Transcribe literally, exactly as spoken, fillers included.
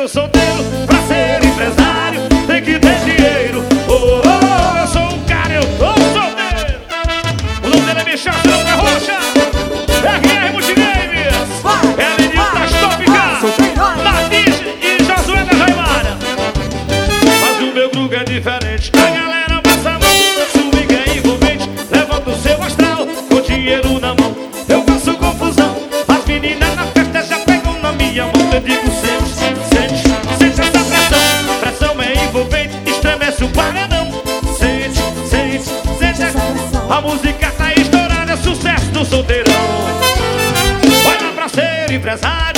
do solteiro. Pra ser empresário tem que ter dinheiro. Oh, oh, eu sou um cara, eu tô solteiro. O nome dele é Michel, seu nome é Rocha. R R Multigames. É a menina das Topicas, Martins e Josué da Raimara. Mas o meu grupo é diferente. A galera passa a mão, swing é envolvente. Levanta o seu astral com dinheiro na mão. Eu faço confusão, as meninas na festa já pegam na minha mão. Eu digo sente, sente, sente essa pressão. Pressão é envolvente, estremece o paredão. Sente, sente, sente essa pressão. A música tá estourada, é sucesso do solteirão. Vai lá pra ser empresário.